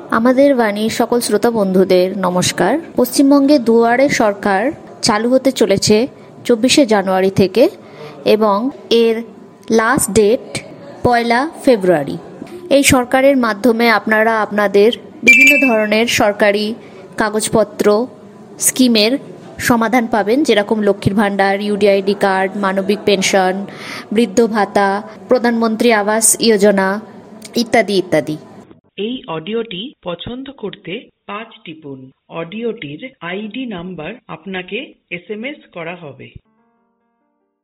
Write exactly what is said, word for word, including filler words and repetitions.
আমাদের বাণীর সকল শ্রোতা বন্ধুদের নমস্কার। পশ্চিমবঙ্গে দুয়ারে সরকার চালু হতে চলেছে চব্বিশে জানুয়ারি থেকে এবং এর লাস্ট ডেট পয়লা ফেব্রুয়ারি। এই সরকারের মাধ্যমে আপনারা আপনাদের বিভিন্ন ধরনের সরকারি কাগজপত্র স্কিমের সমাধান পাবেন, যেরকম লক্ষ্মীর ভাণ্ডার, ইউডিআইডি কার্ড, মানবিক পেনশন, বৃদ্ধ ভাতা, প্রধানমন্ত্রী আবাস যোজনা ইত্যাদি ইত্যাদি। এই অডিওটি পছন্দ করতে পাঁচ টিপুন। অডিওটির আইডি নাম্বার আপনাকে এস এম এস করা হবে।